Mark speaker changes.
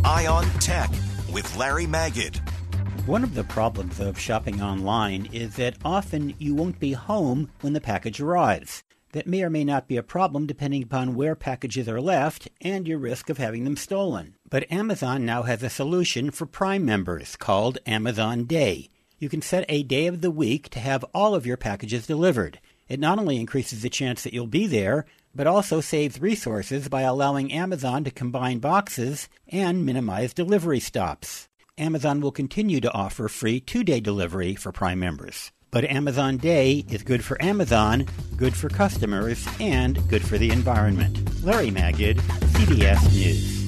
Speaker 1: Eye on Tech with Larry Magid.
Speaker 2: One of the problems of shopping online is that often you won't be home when the package arrives. That may or may not be a problem depending upon where packages are left and your risk of having them stolen. But Amazon now has a solution for Prime members called Amazon Day. You can set a day of the week to have all of your packages delivered. It not only increases the chance that you'll be there, but also saves resources by allowing Amazon to combine boxes and minimize delivery stops. Amazon will continue to offer free 2-day delivery for Prime members. But Amazon Day is good for Amazon, good for customers, and good for the environment. Larry Magid, CBS News.